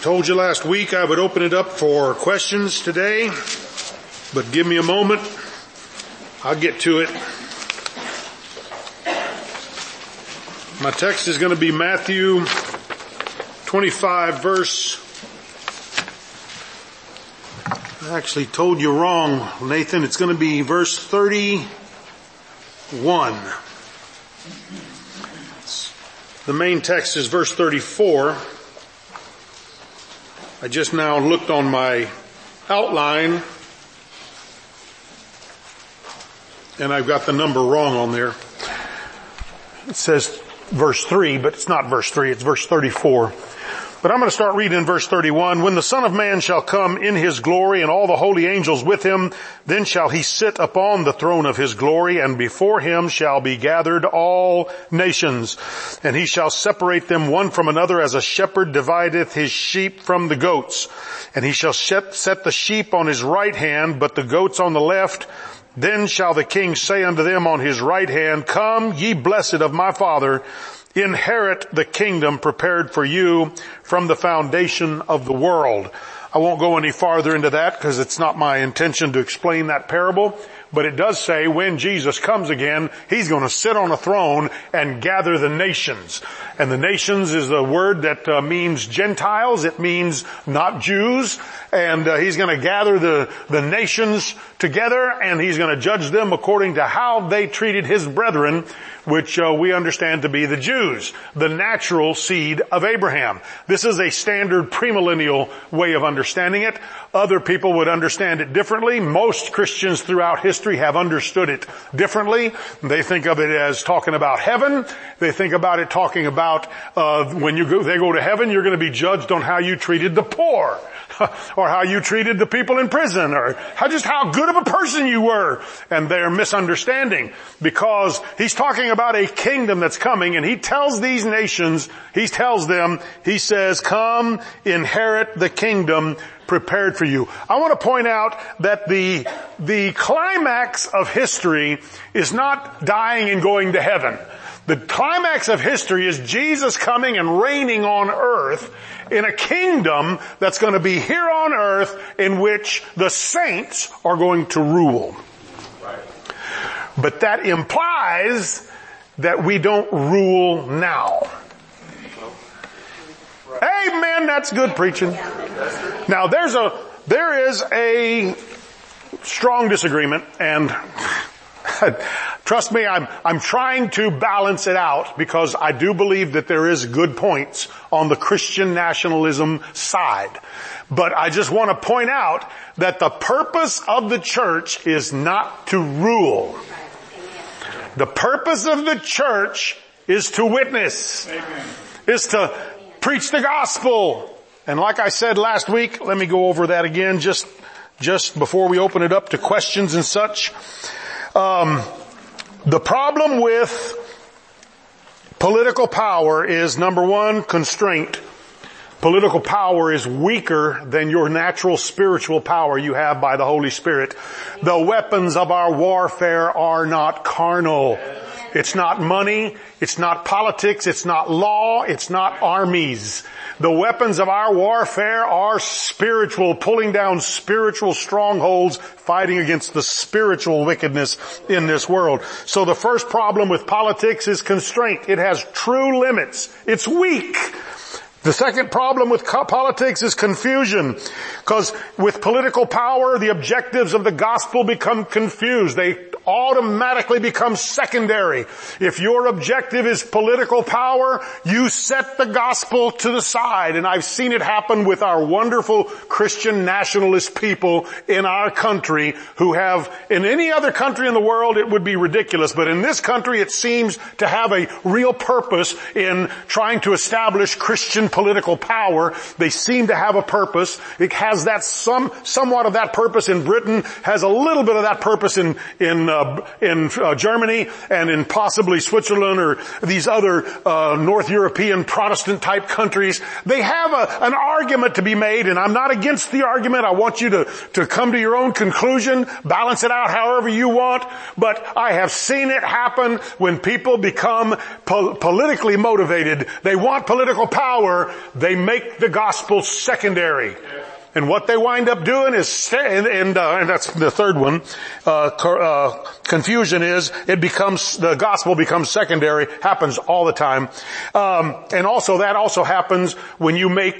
Told you last week I would open it up for questions today, but give me a moment. I'll get to it. My text is going to be Matthew 25 verse. I actually told you wrong, Nathan. It's going to be verse 31. The main text is verse 34. I just now looked on my outline and I've got the number wrong on there. It says verse 3, but it's not verse 3, it's verse 34. But I'm going to start reading in verse 31. When the Son of Man shall come in his glory and all the holy angels with him, then shall he sit upon the throne of his glory, and before him shall be gathered all nations. And he shall separate them one from another, as a shepherd divideth his sheep from the goats. And he shall set the sheep on his right hand, but the goats on the left. Then shall the King say unto them on his right hand, Come, ye blessed of my Father, inherit the kingdom prepared for you from the foundation of the world. I won't go any farther into that because it's not my intention to explain that parable. But it does say when Jesus comes again, he's going to sit on a throne and gather the nations. And the nations is a word that means Gentiles. It means not Jews. And he's going to gather the nations together, and he's going to judge them according to how they treated his brethren, which we understand to be the Jews, the natural seed of Abraham. This is a standard premillennial way of understanding it. Other people would understand it differently. Most Christians throughout history have understood it differently. They think of it as talking about heaven. They think about it talking about when they go to heaven, you're going to be judged on how you treated the poor. Or how you treated the people in prison, or just how good of a person you were. And they're misunderstanding, because he's talking about a kingdom that's coming, and he tells these nations, he says, come inherit the kingdom prepared for you. I want to point out that the climax of history is not dying and going to heaven. The climax of history is Jesus coming and reigning on earth in a kingdom that's going to be here on earth, in which the saints are going to rule. Right. But that implies that we don't rule now. Right. Amen. That's good preaching. Now there is a strong disagreement, and trust me, I'm trying to balance it out, because I do believe that there is good points on the Christian nationalism side. But I just want to point out that the purpose of the church is not to rule. The purpose of the church is to witness, is to preach the gospel. And like I said last week, let me go over that again just before we open it up to questions and such. The problem with political power is, number one, constraint. Political power is weaker than your natural spiritual power you have by the Holy Spirit. The weapons of our warfare are not carnal. It's not money. It's not politics. It's not law. It's not armies. The weapons of our warfare are spiritual, pulling down spiritual strongholds, fighting against the spiritual wickedness in this world. So the first problem with politics is constraint. It has true limits. It's weak. The second problem with politics is confusion, because with political power, the objectives of the gospel become confused. They automatically become secondary. If your objective is political power, you set the gospel to the side. And I've seen it happen with our wonderful Christian nationalist people in our country, who have, in any other country in the world, it would be ridiculous. But in this country, it seems to have a real purpose in trying to establish Christian political power. They seem to have a purpose. It has that somewhat of that purpose in Britain, has a little bit of that purpose in Germany and in possibly Switzerland or these other North European Protestant type countries, they have an argument to be made, and I'm not against the argument. I want you to come to your own conclusion, balance it out however you want, but I have seen it happen when people become politically motivated. They want political power. They make the gospel secondary. And what they wind up doing is, and that's the third one, confusion is, the gospel becomes secondary, happens all the time. And also that also happens when you make,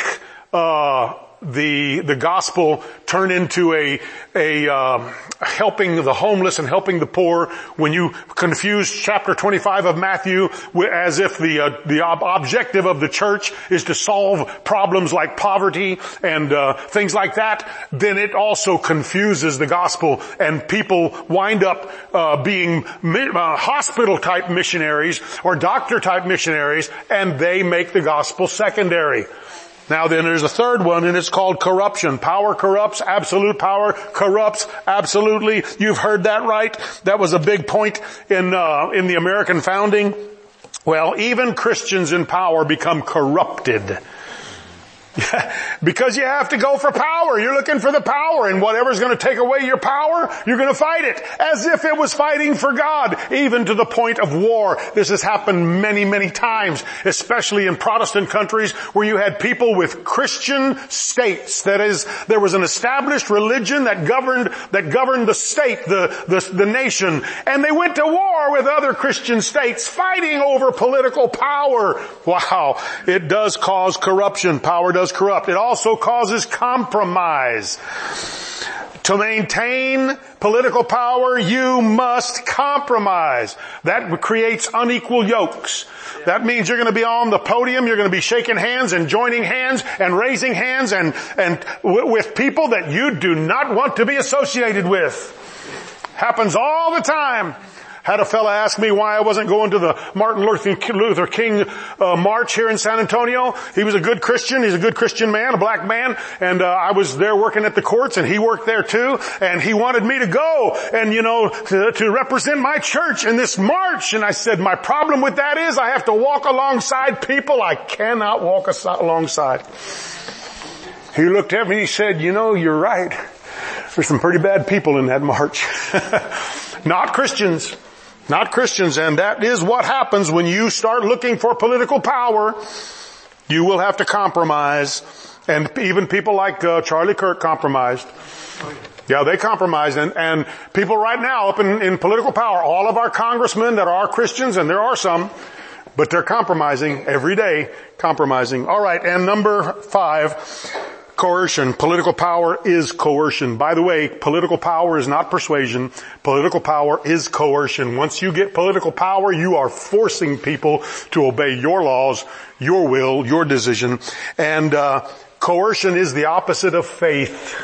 the gospel turn into a helping the homeless and helping the poor, when you confuse chapter 25 of Matthew as if the objective of the church is to solve problems like poverty and things like that, then it also confuses the gospel, and people wind up being hospital type missionaries or doctor type missionaries, and they make the gospel secondary. Now then, there's a third one, and it's called corruption. Power corrupts. Absolute power corrupts. Absolutely. You've heard that right. That was a big point in the American founding. Well, even Christians in power become corrupted. Because you have to go for power. You're looking for the power, and whatever's going to take away your power, you're going to fight it. As if it was fighting for God, even to the point of war. This has happened many, many times, especially in Protestant countries where you had people with Christian states. That is, there was an established religion that governed the state, the nation, and they went to war with other Christian states fighting over political power. Wow. It does cause corruption. Power does corrupt. It also causes compromise. To maintain political power, you must compromise. That creates unequal yokes. That means you're going to be on the podium, you're going to be shaking hands and joining hands and raising hands and with people that you do not want to be associated with. Happens all the time. Had a fella ask me why I wasn't going to the Martin Luther King march here in San Antonio. He was a good Christian. He's a good Christian man, a black man. And I was there working at the courts, and he worked there too. And he wanted me to go and, to represent my church in this march. And I said, my problem with that is I have to walk alongside people I cannot walk alongside. He looked at me and he said, you're right. There's some pretty bad people in that march. Not Christians. Not Christians, and that is what happens when you start looking for political power. You will have to compromise, and even people like Charlie Kirk compromised. Yeah, they compromised, and people right now up in political power, all of our congressmen that are Christians, and there are some, but they're compromising every day, compromising. All right, and number 5. Coercion. Political power is coercion. By the way, political power is not persuasion. Political power is coercion. Once you get political power, you are forcing people to obey your laws, your will, your decision. And coercion is the opposite of faith.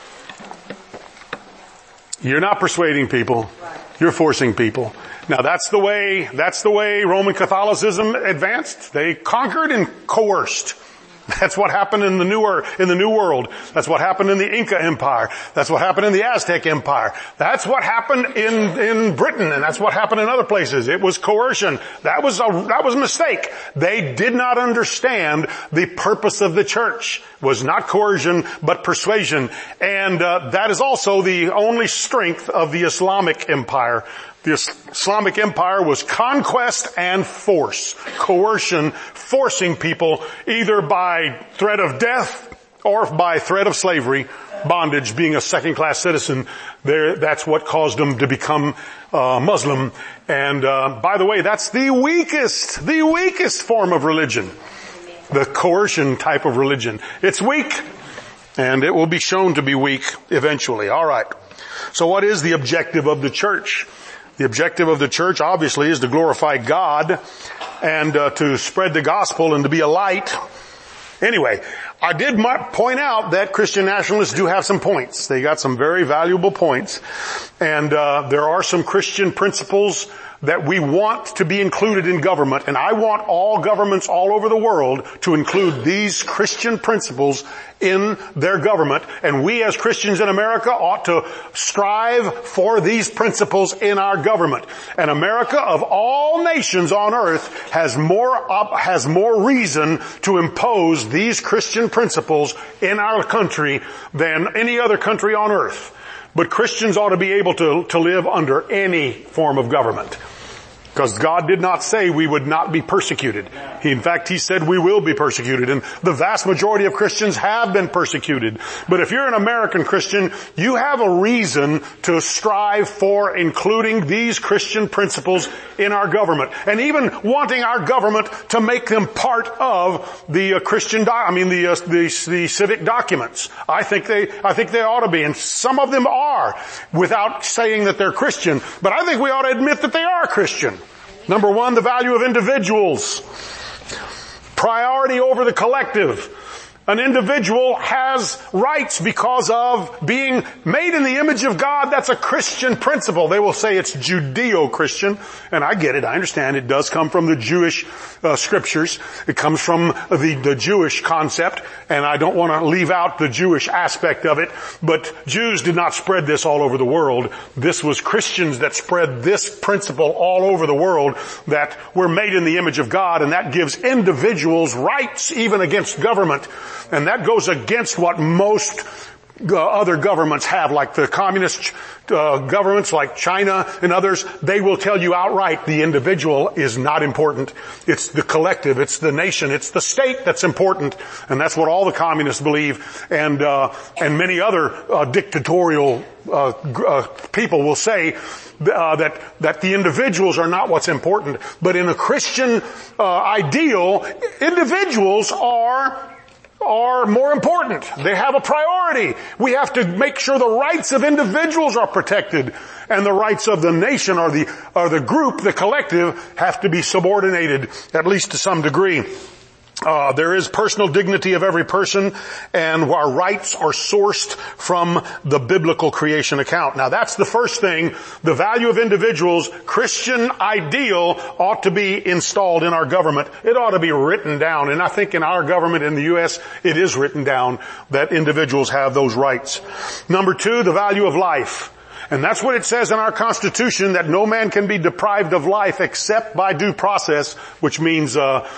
You're not persuading people. You're forcing people. Now that's the way Roman Catholicism advanced. They conquered and coerced. That's what happened in the New World. That's what happened in the Inca Empire. That's what happened in the Aztec Empire. That's what happened in Britain, and that's what happened in other places. It was coercion. That was a mistake. They did not understand the purpose of the church. It was not coercion, but persuasion. And that is also the only strength of the Islamic Empire. The Islamic Empire was conquest and force. Coercion, forcing people either by threat of death or by threat of slavery, bondage, being a second-class citizen. That's what caused them to become Muslim. And by the way, that's the weakest form of religion. The coercion type of religion. It's weak, and it will be shown to be weak eventually. All right. So what is the objective of the church? The objective of the church, obviously, is to glorify God and to spread the gospel and to be a light. Anyway, I did point out that Christian nationalists do have some points. They got some very valuable points. And there are some Christian principles that we want to be included in government, and I want all governments all over the world to include these Christian principles in their government, and we as Christians in America ought to strive for these principles in our government. And America, of all nations on earth, has more reason to impose these Christian principles in our country than any other country on earth. But Christians ought to be able to live under any form of government. Because God did not say we would not be persecuted. In fact, He said we will be persecuted. And the vast majority of Christians have been persecuted. But if you're an American Christian, you have a reason to strive for including these Christian principles in our government. And even wanting our government to make them part of the the civic documents. I think they ought to be. And some of them are, without saying that they're Christian. But I think we ought to admit that they are Christian. Number one, the value of individuals. Priority over the collective. An individual has rights because of being made in the image of God. That's a Christian principle. They will say it's Judeo-Christian, and I get it. I understand it does come from the Jewish scriptures. It comes from the Jewish concept, and I don't want to leave out the Jewish aspect of it, but Jews did not spread this all over the world. This was Christians that spread this principle all over the world, that we're made in the image of God, and that gives individuals rights even against government. And that goes against what most other governments have, like the communist governments like China and others. They will tell you outright the individual is not important. It's the collective, it's the nation, it's the state that's important. And that's what all the communists believe. And many other dictatorial people will say that the individuals are not what's important. But in a Christian ideal, individuals are more important. They have a priority. We have to make sure the rights of individuals are protected, and the rights of the nation or the group, the collective, have to be subordinated, at least to some degree. There is personal dignity of every person, and our rights are sourced from the biblical creation account. Now that's the first thing. The value of individuals, Christian ideal, ought to be installed in our government. It ought to be written down. And I think in our government in the U.S., it is written down that individuals have those rights. Number two, the value of life. And that's what it says in our Constitution, that no man can be deprived of life except by due process, which means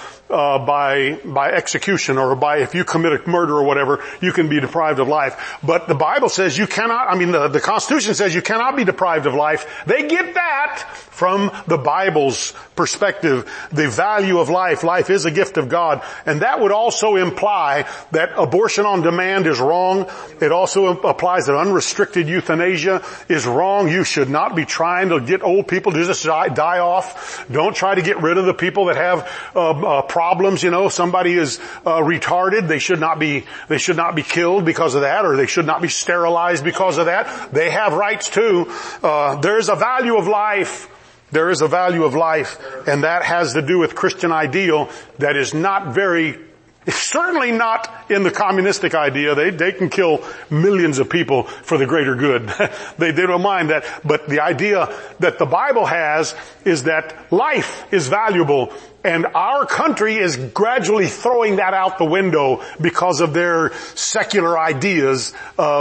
by execution, or by, if you commit a murder or whatever, you can be deprived of life. But the Bible says you cannot, the Constitution says you cannot be deprived of life. They get that from the Bible's perspective, the value of life. Life is a gift of God. And that would also imply that abortion on demand is wrong. It also applies that unrestricted euthanasia is wrong. You should not be trying to get old people to just die off. Don't try to get rid of the people that have problems. Somebody is retarded. They should not be killed because of that, or they should not be sterilized because of that. They have rights too. There is a value of life. There is a value of life, and that has to do with Christian ideal that is certainly not in the communistic idea. They can kill millions of people for the greater good. They don't mind that. But the idea that the Bible has is that life is valuable, and our country is gradually throwing that out the window because of their secular ideas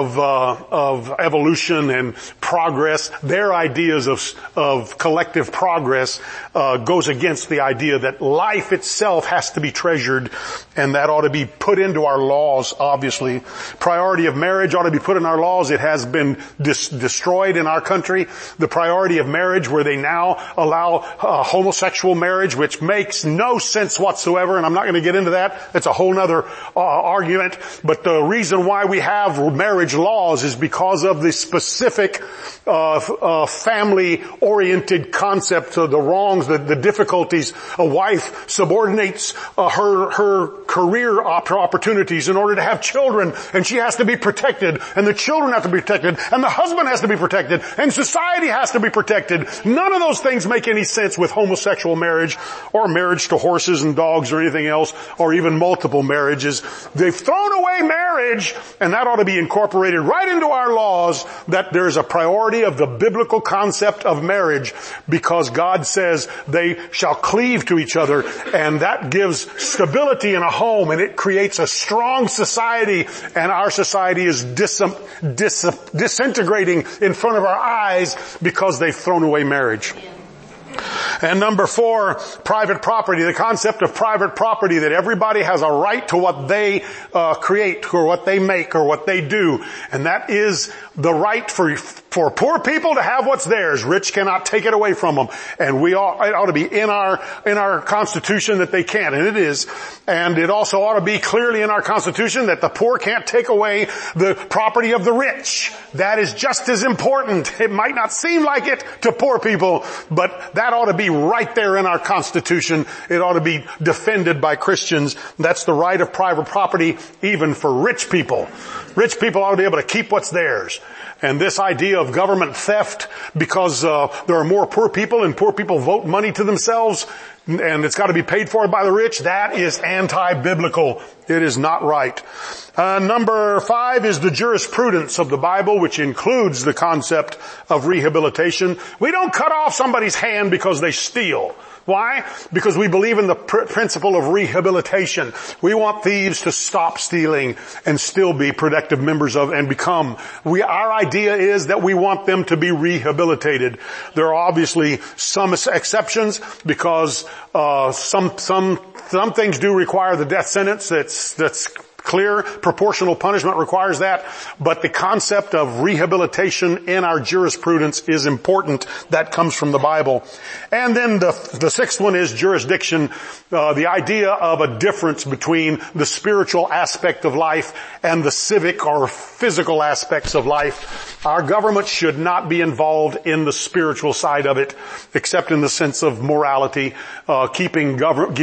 of evolution and progress. Their ideas of collective progress goes against the idea that life itself has to be treasured, and that ought to be put into our laws, obviously. Priority of marriage ought to be put in our laws. It has been destroyed in our country. The priority of marriage, where they now allow homosexual marriage, which makes no sense whatsoever, and I'm not going to get into that. It's a whole other argument. But the reason why we have marriage laws is because of the specific family-oriented concept of the wrongs, the difficulties. A wife subordinates her career opportunities in order to have children, and she has to be protected, and the children have to be protected, and the husband has to be protected, and society has to be protected. None of those things make any sense with homosexual marriage or marriage marriage to horses and dogs or anything else, or even multiple marriages. They've thrown away marriage, and that ought to be incorporated right into our laws, that there's a priority of the biblical concept of marriage, because God says they shall cleave to each other, and that gives stability in a home, and it creates a strong society, and our society is disintegrating in front of our eyes because they've thrown away marriage. And number 4, private property. The concept of private property, that everybody has a right to what they create or what they make or what they do. And that is the right for poor people to have what's theirs. Rich cannot take it away from them. And it ought to be in our Constitution that they can't. And it is. And it also ought to be clearly in our Constitution that the poor can't take away the property of the rich. That is just as important. It might not seem like it to poor people, but that ought to be right there in our Constitution. It ought to be defended by Christians. That's the right of private property, even for rich people. Rich people ought to be able to keep what's theirs. And this idea of government theft, because there are more poor people and poor people vote money to themselves, and it's got to be paid for by the rich, that is anti-biblical. It is not right. Number 5 is the jurisprudence of the Bible, which includes the concept of rehabilitation. We don't cut off somebody's hand because they steal. Why? Because we believe in the principle of rehabilitation. We want thieves to stop stealing and still be productive members of and become. Our idea is that we want them to be rehabilitated. There are obviously some exceptions, because some things do require the death sentence. That's clear. Proportional punishment requires that. But the concept of rehabilitation in our jurisprudence is important. That comes from the Bible. And then the 6th one is jurisdiction. The idea of a difference between the spiritual aspect of life and the civic or physical aspects of life. Our government should not be involved in the spiritual side of it, except in the sense of morality, keeping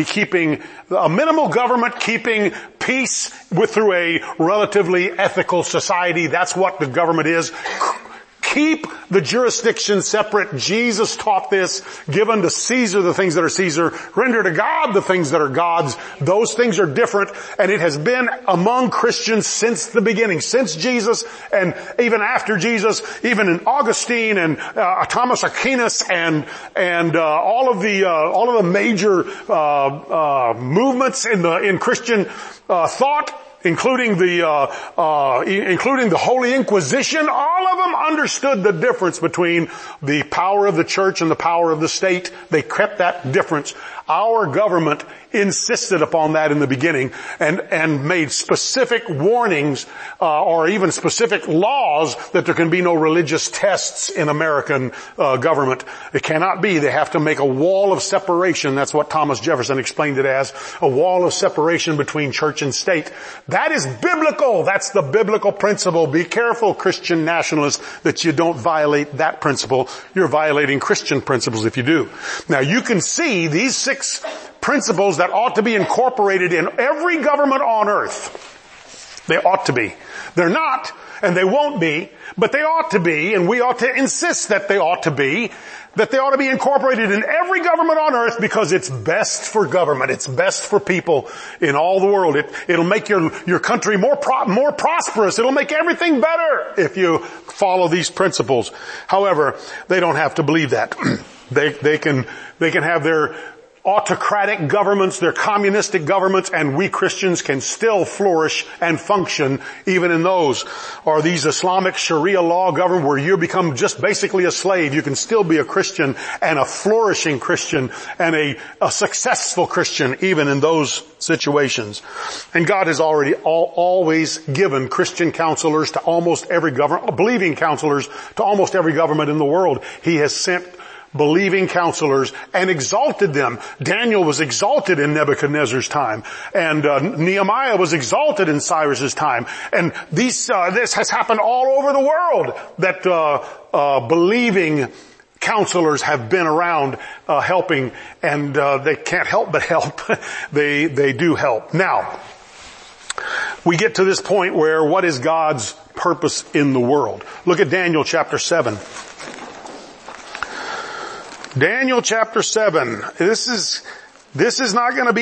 a minimal government, keeping peace through a relatively ethical society. That's what the government is. Keep the jurisdiction separate. Jesus taught this. Give unto Caesar the things that are Caesar. Render to God the things that are God's. Those things are different. And it has been among Christians since the beginning, since Jesus, and even after Jesus, even in Augustine and Thomas Aquinas and all of the major movements in Christian thought, including the Holy Inquisition. All of them understood the difference between the power of the church and the power of the state. They kept that difference. Our government insisted upon that in the beginning and made specific warnings, or even specific laws that there can be no religious tests in American government. It cannot be. They have to make a wall of separation. That's what Thomas Jefferson explained it as, a wall of separation between church and state. That is biblical. That's the biblical principle. Be careful, Christian nationalists, that you don't violate that principle. You're violating Christian principles if you do. Now, you can see these 6 principles that ought to be incorporated in every government on earth. They ought to be. They're not, and they won't be, but they ought to be, and we ought to insist that they ought to be incorporated in every government on earth, because it's best for government. It's best for people in all the world. It'll make your country more prosperous. It'll make everything better if you follow these principles. However, they don't have to believe that. They can have their autocratic governments, their communistic governments, and we Christians can still flourish and function even in those. Or these Islamic Sharia law government where you become just basically a slave. You can still be a Christian, and a flourishing Christian, and a successful Christian even in those situations. And God has already always given Christian counselors to almost every government, believing counselors to almost every government in the world. He has sent believing counselors and exalted them. Daniel was exalted in Nebuchadnezzar's time, and Nehemiah was exalted in Cyrus's time. And this has happened all over the world, that believing counselors have been around helping, and they can't help but help. They do help. Now, we get to this point where what is God's purpose in the world? Look at Daniel chapter 7. Daniel chapter 7. This is This is not going to be,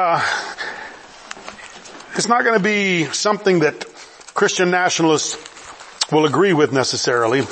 it's not going to be something that Christian nationalists will agree with necessarily.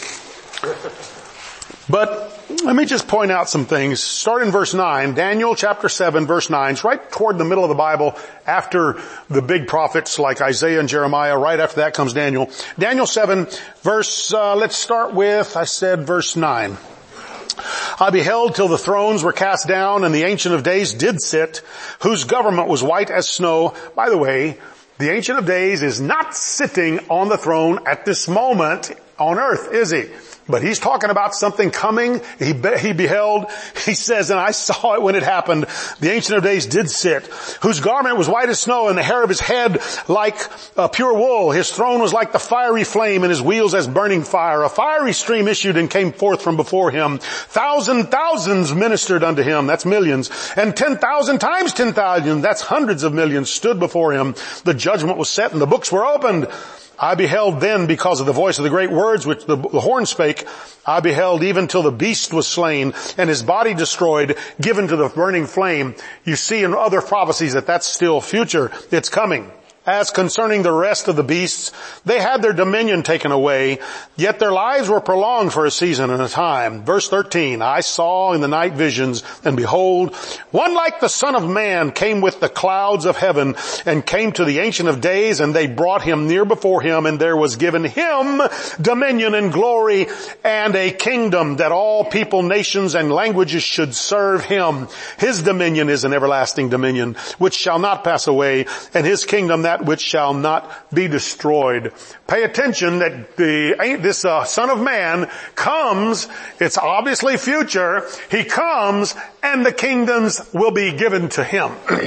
But let me just point out some things. Start in verse 9. Daniel chapter 7 verse 9. It's right toward the middle of the Bible after the big prophets like Isaiah and Jeremiah. Right after that comes Daniel. Daniel 7 verse, let's start with, I said verse 9. I beheld till the thrones were cast down and the Ancient of Days did sit, whose government was white as snow. By the way, the Ancient of Days is not sitting on the throne at this moment on earth, is he? But he's talking about something coming. He beheld, he says, and I saw it when it happened. The Ancient of Days did sit, whose garment was white as snow and the hair of his head like pure wool. His throne was like the fiery flame and his wheels as burning fire. A fiery stream issued and came forth from before him. Thousands ministered unto him. That's millions. And 10,000 times 10,000. That's hundreds of millions stood before him. The judgment was set and the books were opened. I beheld then, because of the voice of the great words which the horn spake, I beheld even till the beast was slain and his body destroyed, given to the burning flame. You see in other prophecies that that's still future. It's coming. As concerning the rest of the beasts, they had their dominion taken away, yet their lives were prolonged for a season and a time. Verse 13, I saw in the night visions, and behold, one like the Son of Man came with the clouds of heaven, and came to the Ancient of Days, and they brought him near before him, and there was given him dominion and glory, and a kingdom that all people, nations, and languages should serve him. His dominion is an everlasting dominion, which shall not pass away, and his kingdom that which shall not be destroyed. Pay attention that this Son of Man comes. It's obviously future. He comes and the kingdoms will be given to him.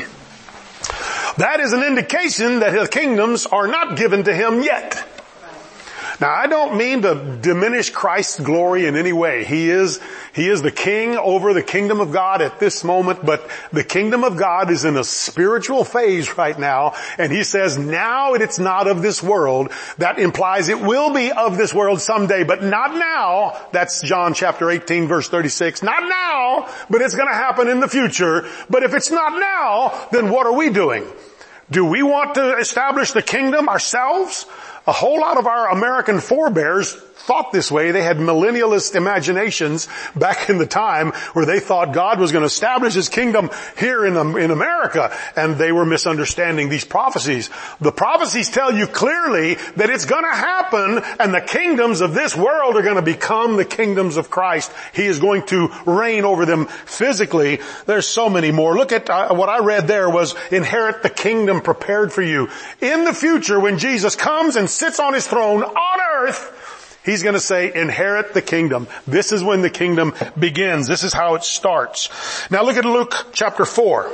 That is an indication that his kingdoms are not given to him yet. Now, I don't mean to diminish Christ's glory in any way. He is the king over the kingdom of God at this moment, but the kingdom of God is in a spiritual phase right now, and he says now it's not of this world. That implies it will be of this world someday, but not now. That's John chapter 18 verse 36. Not now, but it's going to happen in the future. But if it's not now, then what are we doing? Do we want to establish the kingdom ourselves? A whole lot of our American forebears thought this way. They had millennialist imaginations back in the time where they thought God was going to establish his kingdom here in America, and they were misunderstanding these prophecies. The prophecies tell you clearly that it's going to happen, and the kingdoms of this world are going to become the kingdoms of Christ. He is going to reign over them physically. There's so many more. Look at what I read there was inherit the kingdom prepared for you. In the future, when Jesus comes and sits on his throne on earth, he's going to say, inherit the kingdom. This is when the kingdom begins. This is how it starts. Now look at Luke chapter 4.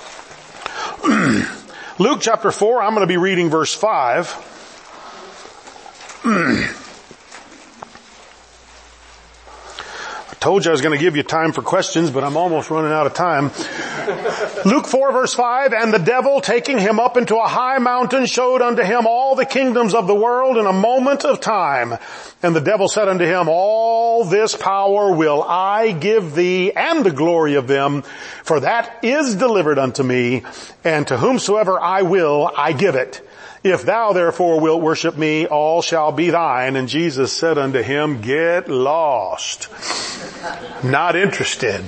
Luke chapter 4, I'm going to be reading verse 5. I told you I was going to give you time for questions, but I'm almost running out of time. Luke 4 verse 5, and the devil taking him up into a high mountain showed unto him all the kingdoms of the world in a moment of time. And the devil said unto him, all this power will I give thee, and the glory of them, for that is delivered unto me, and to whomsoever I will, I give it. If thou therefore wilt worship me, all shall be thine. And Jesus said unto him, get lost. Not interested.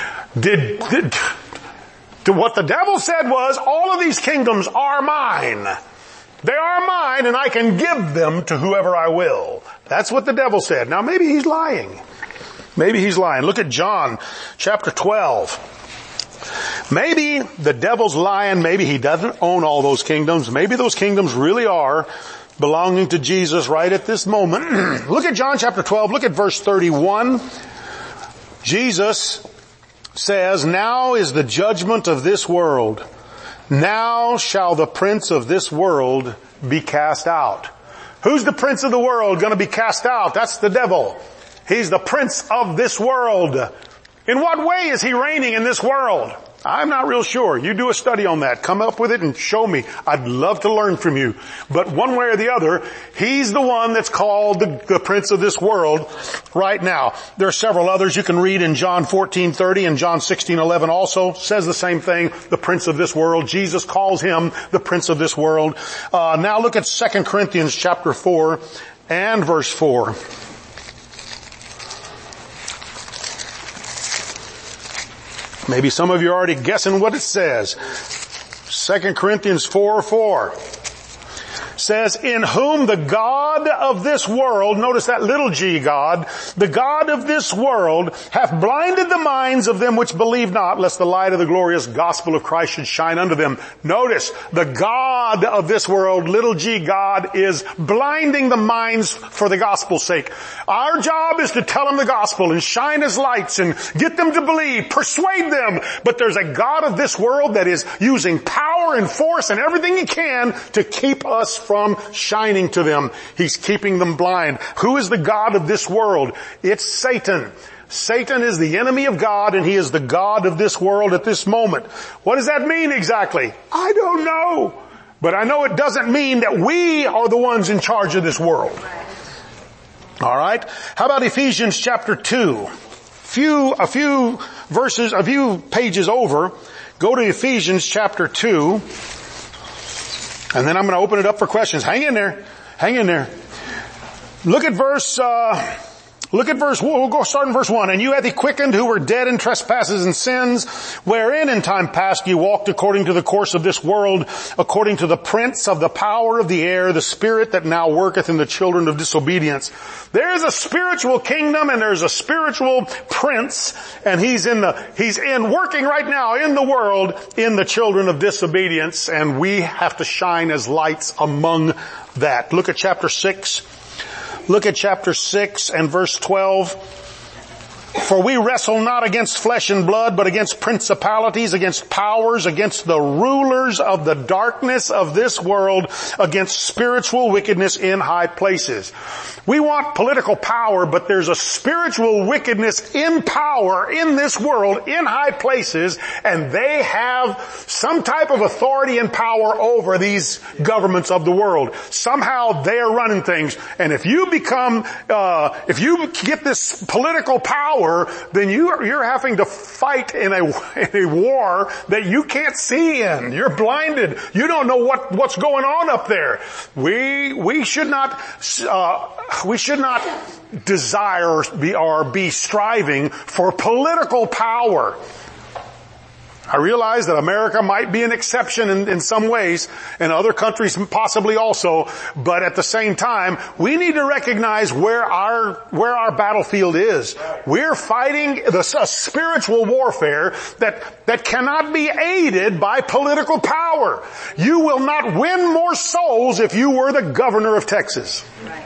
What the devil said was, all of these kingdoms are mine. They are mine, and I can give them to whoever I will. That's what the devil said. Now maybe he's lying. Maybe he's lying. Look at John chapter 12. Maybe the devil's lying. Maybe he doesn't own all those kingdoms. Maybe those kingdoms really are belonging to Jesus right at this moment. Look at John chapter 12. Look at verse 31. Jesus says, now is the judgment of this world. Now shall the prince of this world be cast out. Who's the prince of the world going to be cast out? That's the devil. He's the prince of this world. In what way is he reigning in this world? I'm not real sure. You do a study on that. Come up with it and show me. I'd love to learn from you. But one way or the other, he's the one that's called the prince of this world right now. There are several others you can read in John 14:30 and John 16:11 also says the same thing, the prince of this world. Jesus calls him the prince of this world. Now look at 2 Corinthians chapter 4 and verse 4. Maybe some of you are already guessing what it says. 2 Corinthians 4:4 says, in whom the God of this world, notice that little g God, the God of this world hath blinded the minds of them which believe not, lest the light of the glorious gospel of Christ should shine unto them. Notice, the God of this world, little g God, is blinding the minds for the gospel's sake. Our job is to tell them the gospel and shine his lights and get them to believe, persuade them. But there's a God of this world that is using power and force and everything he can to keep us from shining to them. He's keeping them blind. Who is the God of this world? It's Satan. Satan is the enemy of God, and he is the God of this world at this moment. What does that mean exactly? I don't know. But I know it doesn't mean that we are the ones in charge of this world. All right? How about Ephesians chapter 2? A few pages over, go to Ephesians chapter 2. And then I'm going to open it up for questions. Hang in there. Look at verse, we'll go start in verse 1. And you hath he quickened who were dead in trespasses and sins, wherein in time past you walked according to the course of this world, according to the prince of the power of the air, the spirit that now worketh in the children of disobedience. There is a spiritual kingdom and there's a spiritual prince, and he's working right now in the world in the children of disobedience, and we have to shine as lights among that. Look at chapter 6. Look at chapter 6 and verse 12. For we wrestle not against flesh and blood, but against principalities, against powers, against the rulers of the darkness of this world, against spiritual wickedness in high places. We want political power, but there's a spiritual wickedness in power in this world, in high places, and they have some type of authority and power over these governments of the world. Somehow they are running things, and if you get this political power, then you're having to fight in a war that you can't see in. You're blinded. You don't know what's going on up there. We should not desire or be striving for political power. I realize that America might be an exception in some ways, and other countries possibly also, but at the same time, we need to recognize where our battlefield is. We're fighting a spiritual warfare that cannot be aided by political power. You will not win more souls if you were the governor of Texas.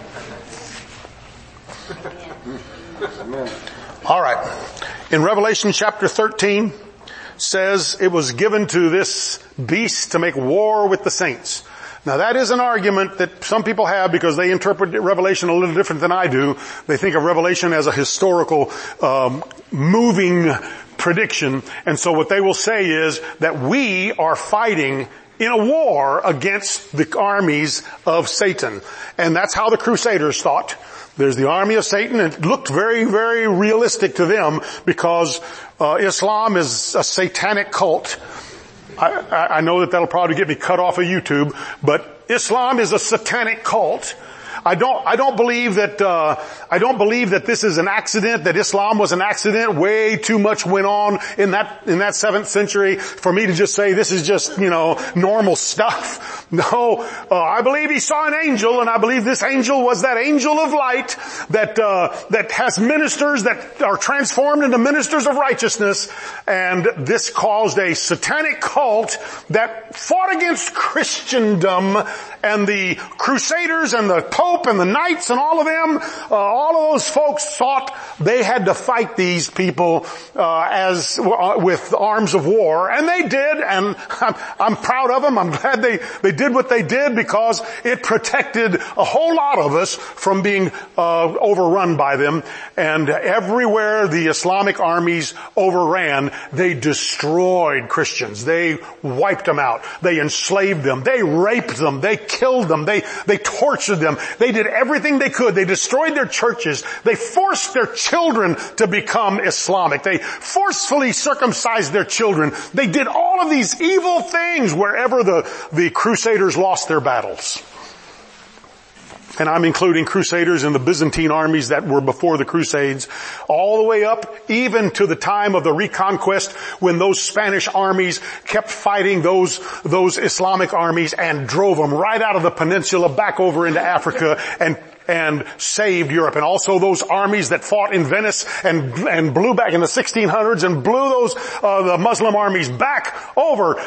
All right. In Revelation chapter 13, says it was given to this beast to make war with the saints. Now that is an argument that some people have because they interpret Revelation a little different than I do. They think of Revelation as a historical, moving prediction. And so what they will say is that we are fighting in a war against the armies of Satan. And that's how the Crusaders thought. There's the army of Satan, and it looked very, very realistic to them because Islam is a satanic cult. I know that'll probably get me cut off of YouTube, but Islam is a satanic cult. I don't believe that this is an accident, that Islam was an accident. Way too much went on in that 7th century for me to just say this is just, normal stuff. No, I believe he saw an angel, and I believe this angel was that angel of light that has ministers that are transformed into ministers of righteousness, and this caused a satanic cult that fought against Christendom, and the Crusaders and the Pope and the Knights and all of them, all of those folks thought they had to fight these people with arms of war, and they did, and I'm proud of them. I'm glad they did what they did because it protected a whole lot of us from being overrun by them. And everywhere the Islamic armies overran, they destroyed Christians. They wiped them out. They enslaved them. They raped them. They killed them. They tortured them. They did everything they could. They destroyed their churches. They forced their children to become Islamic. They forcefully circumcised their children. They did all of these evil things wherever the Crusaders lost their battles. And I'm including Crusaders in the Byzantine armies that were before the Crusades, all the way up even to the time of the Reconquest when those Spanish armies kept fighting those Islamic armies and drove them right out of the peninsula back over into Africa and saved Europe. And also those armies that fought in Venice and blew back in the 1600s and blew those, the Muslim armies back over,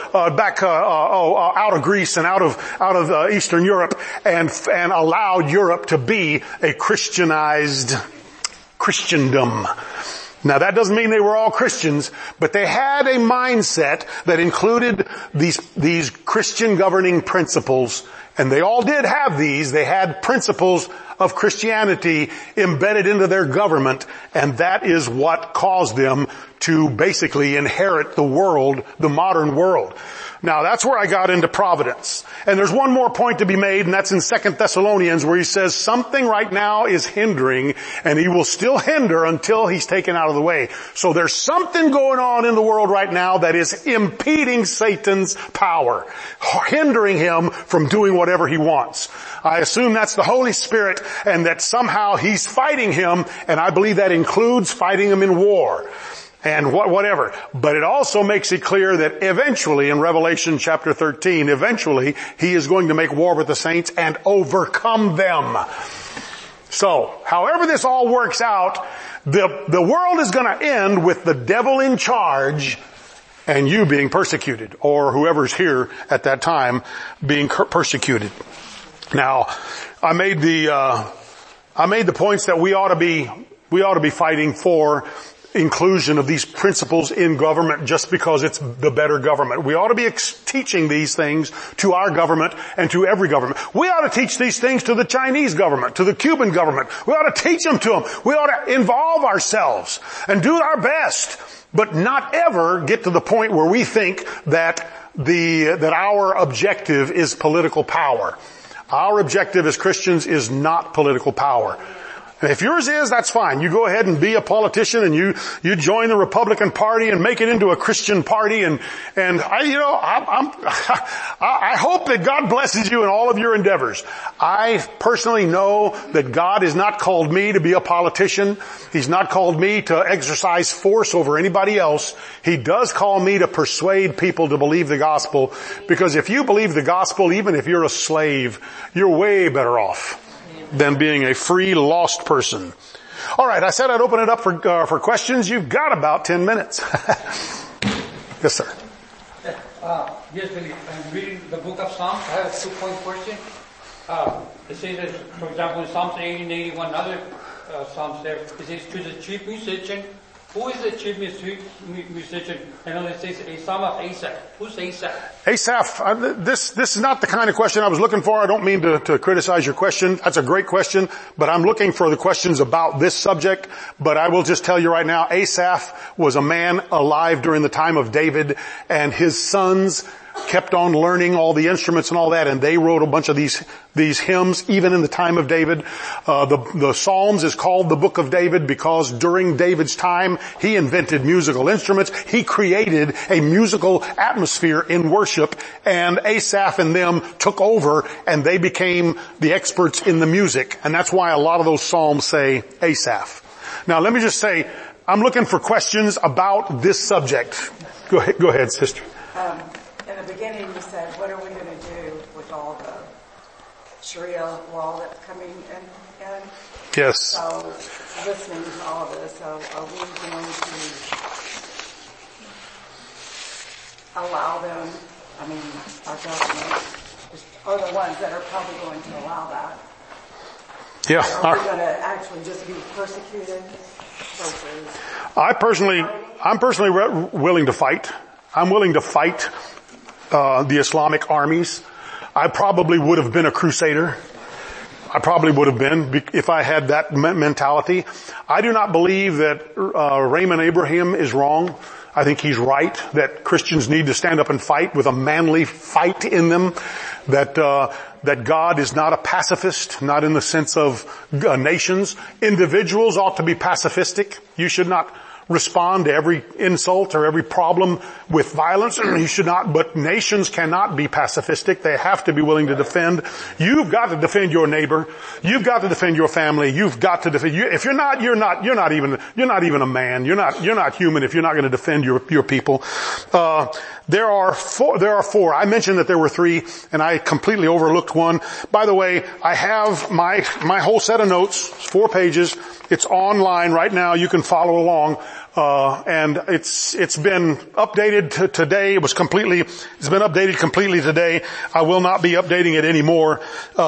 out of Greece and out of Eastern Europe and allowed Europe to be a Christianized Christendom. Now that doesn't mean they were all Christians, but they had a mindset that included these Christian governing principles, and they all did have these. They had principles of Christianity embedded into their government, and that is what caused them to basically inherit the world, the modern world. Now that's where I got into providence. And there's one more point to be made, and that's in 2 Thessalonians where he says something right now is hindering, and he will still hinder until he's taken out of the way. So there's something going on in the world right now that is impeding Satan's power, hindering him from doing whatever he wants. I assume that's the Holy Spirit and that somehow he's fighting him, and I believe that includes fighting him in war. And whatever. But it also makes it clear that eventually in Revelation chapter 13, eventually he is going to make war with the saints and overcome them. So, however this all works out, the world is going to end with the devil in charge and you being persecuted, or whoever's here at that time being persecuted. Now, I made the points that we ought to be fighting for inclusion of these principles in government just because it's the better government. We ought to be teaching these things to our government and to every government. We ought to teach these things to the Chinese government, to the Cuban government. We ought to teach them to them. We ought to involve ourselves and do our best, but not ever get to the point where we think that our objective is political power. Our objective as Christians is not political power. And if yours is, that's fine. You go ahead and be a politician and you join the Republican Party and make it into a Christian party and I hope that God blesses you in all of your endeavors. I personally know that God has not called me to be a politician. He's not called me to exercise force over anybody else. He does call me to persuade people to believe the gospel, because if you believe the gospel, even if you're a slave, you're way better off than being a free, lost person. All right, I said I'd open it up for questions. You've got about 10 minutes. Yes, sir. Yes, I'm reading the book of Psalms. I have a 2-point question. It says that, for example, in Psalms 80 and 81, other Psalms there, it says, to the chief musician. Who is the chief musician? And then it says a psalm of Asaph. Who's Asaph? Asaph, this is not the kind of question I was looking for. I don't mean to criticize your question. That's a great question, but I'm looking for the questions about this subject. But I will just tell you right now, Asaph was a man alive during the time of David, and his sons kept on learning all the instruments and all that, and they wrote a bunch of these hymns even in the time of David. The Psalms is called the Book of David because during David's time he invented musical instruments. He created a musical atmosphere in worship, and Asaph and them took over and they became the experts in the music, and that's why a lot of those Psalms say Asaph. Now let me just say, I'm looking for questions about this subject. Go ahead, sister. In the beginning you said, what are we going to do with all the Sharia law that's coming in? Yes. So, listening to all of this, so are we going to allow them, our government are the ones that are probably going to allow that? Yeah. Are we going to actually just be persecuted versus... I'm personally willing to fight. I'm willing to fight the Islamic armies. I probably would have been a crusader. I probably would have been if I had that mentality. I do not believe that Raymond Abraham is wrong. I think he's right that Christians need to stand up and fight with a manly fight in them. That God is not a pacifist, not in the sense of nations. Individuals ought to be pacifistic. You should not respond to every insult or every problem with violence. You should not, but nations cannot be pacifistic. They have to be willing to defend. You've got to defend your neighbor. You've got to defend your family. You've got to defend. If you're not even a man. You're not human if you're not going to defend your people. There are four. I mentioned that there were three, and I completely overlooked one. By the way, I have my whole set of notes, 4 pages. It's online right now. You can follow along. And it's been updated today. It's been updated completely today. I will not be updating it anymore.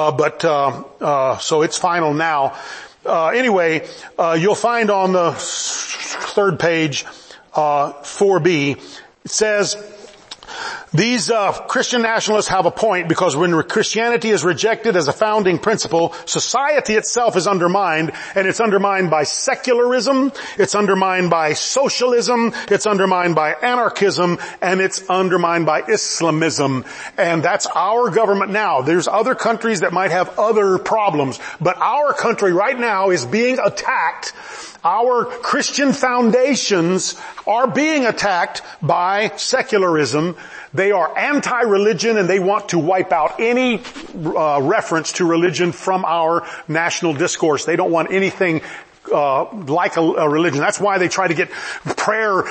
So it's final now. Anyway, you'll find on the 3rd page, 4B, it says, these Christian nationalists have a point because when Christianity is rejected as a founding principle, society itself is undermined, and it's undermined by secularism, it's undermined by socialism, it's undermined by anarchism, and it's undermined by Islamism. And that's our government now. There's other countries that might have other problems, but our country right now is being attacked. Our Christian foundations are being attacked by secularism. They are anti-religion, and they want to wipe out any reference to religion from our national discourse. They don't want anything like a religion. That's why they try to get prayer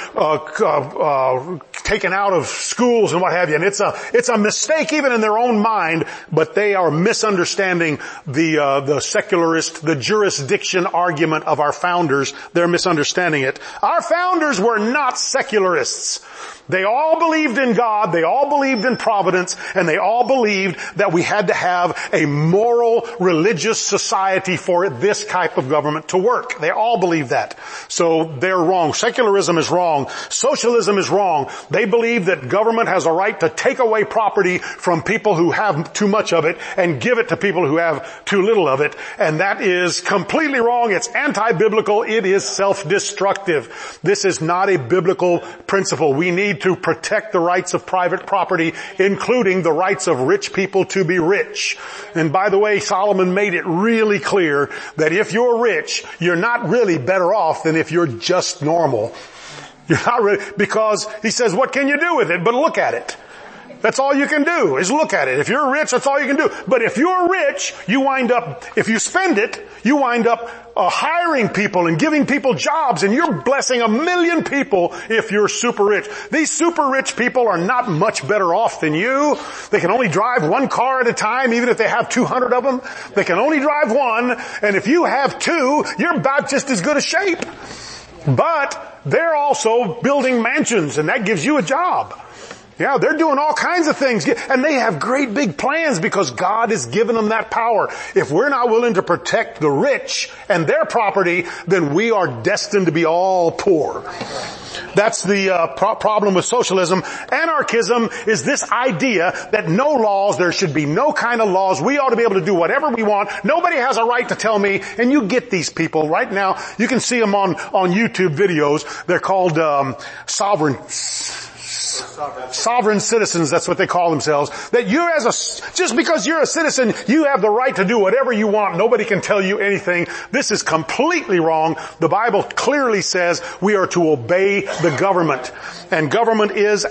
taken out of schools and what have you. And it's a mistake even in their own mind, but they are misunderstanding the secularist, the jurisdiction argument of our founders. They're misunderstanding it. Our founders were not secularists. They all believed in God, they all believed in providence, and they all believed that we had to have a moral, religious society for this type of government to work. They all believe that. So they're wrong. Secularism is wrong. Socialism is wrong. They believe that government has a right to take away property from people who have too much of it and give it to people who have too little of it. And that is completely wrong. It's anti-biblical. It is self-destructive. This is not a biblical principle. We need to protect the rights of private property, including the rights of rich people to be rich. And by the way, Solomon made it really clear that if you're rich, you're not really better off than if you're just normal. You're not really, because he says, what can you do with it but look at it? That's all you can do is look at it. If you're rich, that's all you can do. But if you're rich, if you spend it, you wind up hiring people and giving people jobs, and you're blessing 1 million people if you're super rich. These super rich people are not much better off than you. They can only drive 1 car at a time, even if they have 200 of them. They can only drive 1, and if you have 2, you're about just as good a shape. But they're also building mansions, and that gives you a job. Yeah, they're doing all kinds of things. And they have great big plans because God has given them that power. If we're not willing to protect the rich and their property, then we are destined to be all poor. That's the problem with socialism. Anarchism is this idea that no laws, there should be no kind of laws. We ought to be able to do whatever we want. Nobody has a right to tell me. And you get these people right now. You can see them on YouTube videos. They're called sovereign citizens, that's what they call themselves. That just because you're a citizen, you have the right to do whatever you want. Nobody can tell you anything. This is completely wrong. The Bible clearly says we are to obey the government. And government is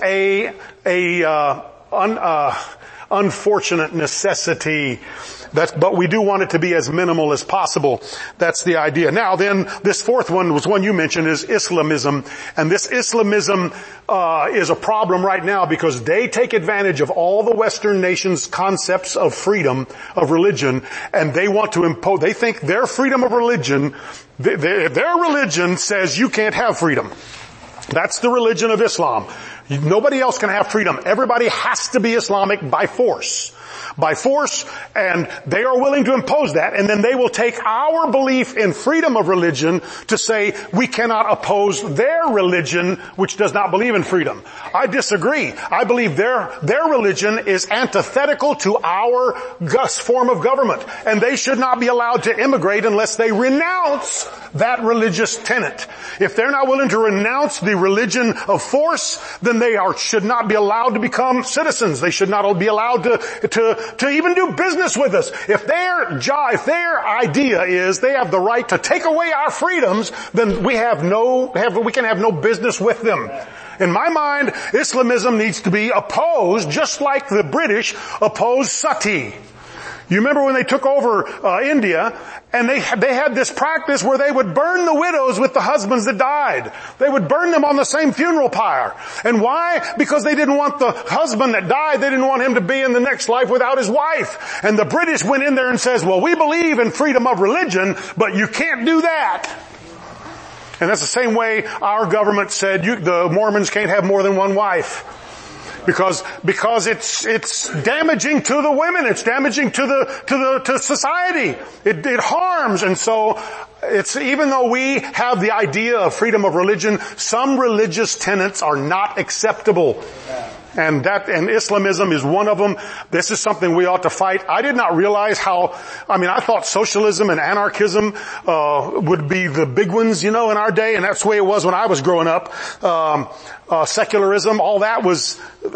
unfortunate necessity. But we do want it to be as minimal as possible. That's the idea. Now then, this fourth one was one you mentioned, is Islamism. And this Islamism is a problem right now because they take advantage of all the Western nations' concepts of freedom, of religion, and they want to impose, they think their freedom of religion, their religion says you can't have freedom. That's the religion of Islam. Nobody else can have freedom. Everybody has to be Islamic by force. By force, and they are willing to impose that, and then they will take our belief in freedom of religion to say we cannot oppose their religion, which does not believe in freedom. I disagree. I believe their religion is antithetical to our form of government, and they should not be allowed to immigrate unless they renounce that religious tenet. If they're not willing to renounce the religion of force, then they should not be allowed to become citizens. They should not be allowed to even do business with us. If their idea is they have the right to take away our freedoms, then we can have no business with them. In my mind, Islamism needs to be opposed just like the British opposed sati. You remember when they took over India, and they had this practice where they would burn the widows with the husbands that died. They would burn them on the same funeral pyre. And why? Because they didn't want the husband that died, they didn't want him to be in the next life without his wife. And the British went in there and says, well, we believe in freedom of religion, but you can't do that. And that's the same way our government said the Mormons can't have more than one wife. Because it's damaging to the women. It's damaging to society. It harms. And so even though we have the idea of freedom of religion, some religious tenets are not acceptable. And Islamism is one of them. This is something we ought to fight. I did not realize I thought socialism and anarchism, would be the big ones, in our day, and that's the way it was when I was growing up. Secularism, all that was,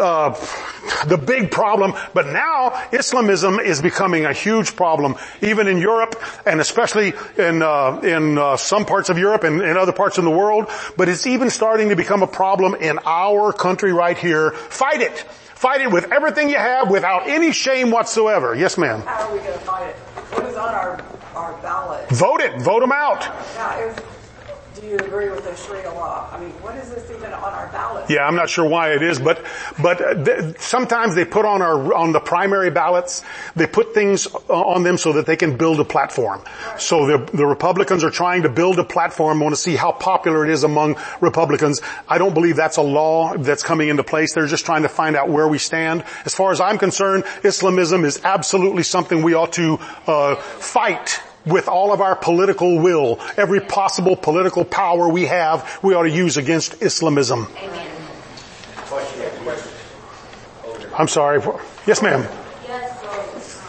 the big problem. But now, Islamism is becoming a huge problem, even in Europe, and especially in some parts of Europe and in other parts of the world. But it's even starting to become a problem in our country right here. Fight it. Fight it with everything you have without any shame whatsoever. Yes, ma'am. How are we going to fight it? What is on our ballot? Vote it. Vote them out. Now, do you agree with the Sharia law? What is this even on our ballot? Yeah, I'm not sure why it is, but sometimes they put on the primary ballots, they put things on them so that they can build a platform. Right. So the Republicans are trying to build a platform, want to see how popular it is among Republicans. I don't believe that's a law that's coming into place. They're just trying to find out where we stand. As far as I'm concerned, Islamism is absolutely something we ought to fight with all of our political will. Every possible political power we have, we ought to use against Islamism. Amen. I'm sorry. Yes, ma'am. Yes, so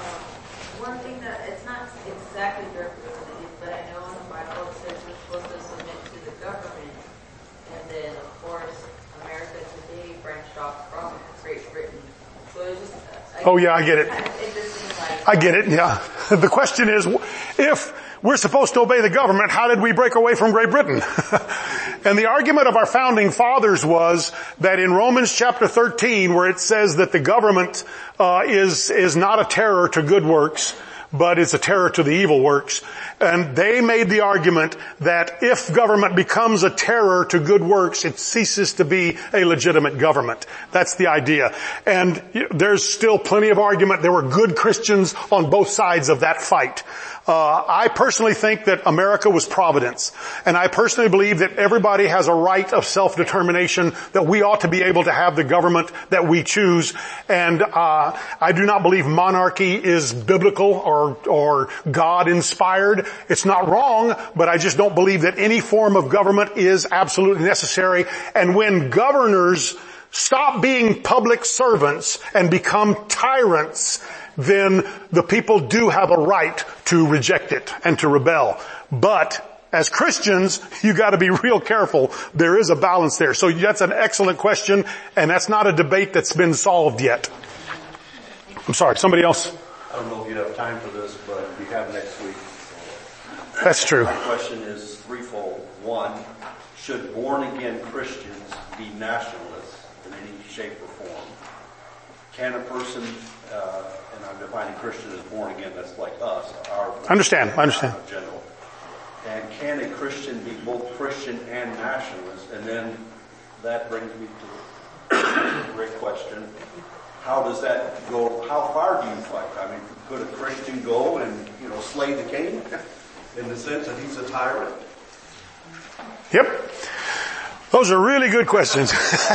one thing that it's not exactly directly related, but I know in the Bible it says we're supposed to submit to the government, and then of course America today branched off from Great Britain. So it's just I get it. I get it, yeah. The question is, if we're supposed to obey the government, how did we break away from Great Britain? And the argument of our founding fathers was that in Romans chapter 13, where it says that the government is not a terror to good works, but it's a terror to the evil works. And they made the argument that if government becomes a terror to good works, it ceases to be a legitimate government. That's the idea. And there's still plenty of argument. There were good Christians on both sides of that fight. I personally think that America was providence. And I personally believe that everybody has a right of self-determination, that we ought to be able to have the government that we choose. And I do not believe monarchy is biblical or God-inspired. It's not wrong, but I just don't believe that any form of government is absolutely necessary. And when governors stop being public servants and become tyrants, then the people do have a right to reject it and to rebel. But as Christians, you got to be real careful. There is a balance there. So that's an excellent question, and that's not a debate that's been solved yet. I'm sorry, somebody else? I don't know if you have time for this, but we have next week. That's true. My question is threefold. One, should born-again Christians be nationalists in any shape or form? Can a person, and I'm defining Christian as born again, that's like us, our understand. General. And can a Christian be both Christian and nationalist? And then that brings me to the great question. How does that go? How far do you fight? Could a Christian go and, slay the king in the sense that he's a tyrant? Yep. Those are really good questions.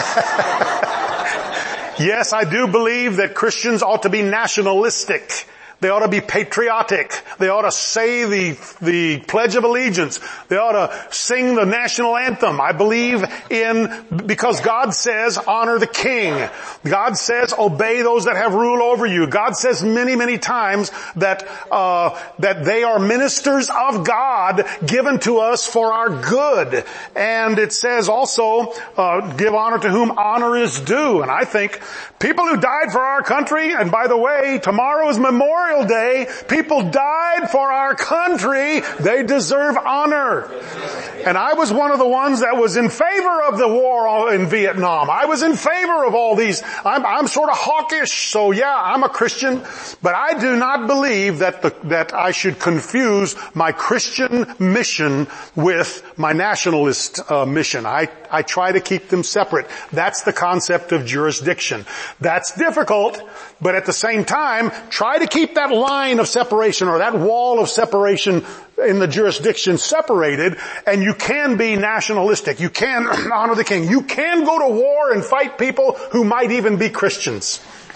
Yes, I do believe that Christians ought to be nationalistic. They ought to be patriotic. They ought to say the Pledge of Allegiance. They ought to sing the national anthem. I believe because God says honor the king. God says obey those that have rule over you. God says many, many times that they are ministers of God given to us for our good. And it says also, give honor to whom honor is due. And I think people who died for our country, and by the way, tomorrow is Memorial Day. People died for our country. They deserve honor. And I was one of the ones that was in favor of the war in Vietnam. I was in favor of all these. I'm sort of hawkish, so yeah, I'm a Christian, but I do not believe that I should confuse my Christian mission with my nationalist mission. I try to keep them separate. That's the concept of jurisdiction. That's difficult, but at the same time, try to keep that line of separation or that wall of separation in the jurisdiction separated, and you can be nationalistic. You can honor the king. You can go to war and fight people who might even be Christians.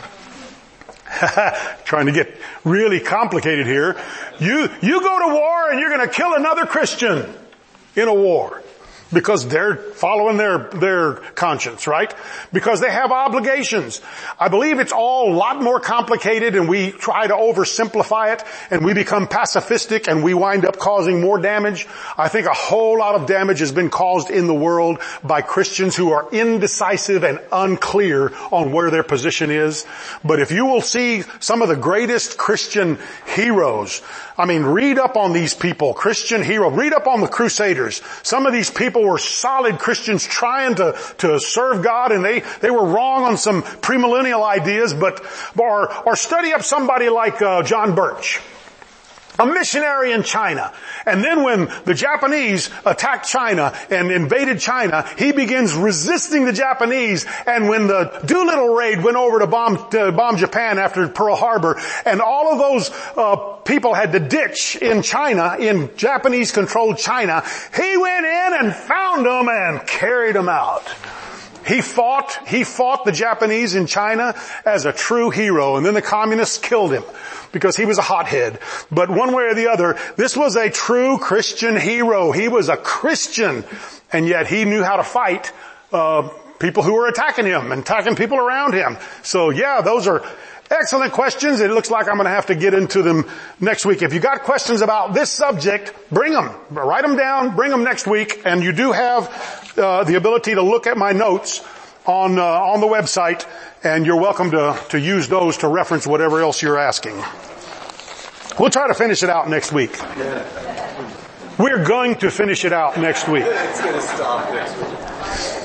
Trying to get really complicated here. You go to war and you're going to kill another Christian in a war. Because they're following their conscience, right? Because they have obligations. I believe it's all a lot more complicated, and we try to oversimplify it, and we become pacifistic, and we wind up causing more damage. I think a whole lot of damage has been caused in the world by Christians who are indecisive and unclear on where their position is. But if you will see some of the greatest Christian heroes, I mean, read up on these people, Christian heroes. Read up on the Crusaders. Some of these people were solid Christians trying to serve God, and they were wrong on some premillennial ideas, or study up somebody like John Birch, a missionary in China. And then when the Japanese attacked China and invaded China, he begins resisting the Japanese. And when the Doolittle raid went over to bomb Japan after Pearl Harbor, and all of those people had to ditch in China, in Japanese-controlled China, he went in and found them and carried them out. He fought the Japanese in China as a true hero, and then the communists killed him because he was a hothead. But one way or the other, this was a true Christian hero. He was a Christian, and yet he knew how to fight people who were attacking him and attacking people around him. So yeah, those are excellent questions. It looks like I'm going to have to get into them next week. If you got questions about this subject, bring them. Write them down, bring them next week, and you do have the ability to look at my notes on the website, and you're welcome to use those to reference whatever else you're asking. We'll try to finish it out next week. We're going to finish it out next week. It's going to stop next week.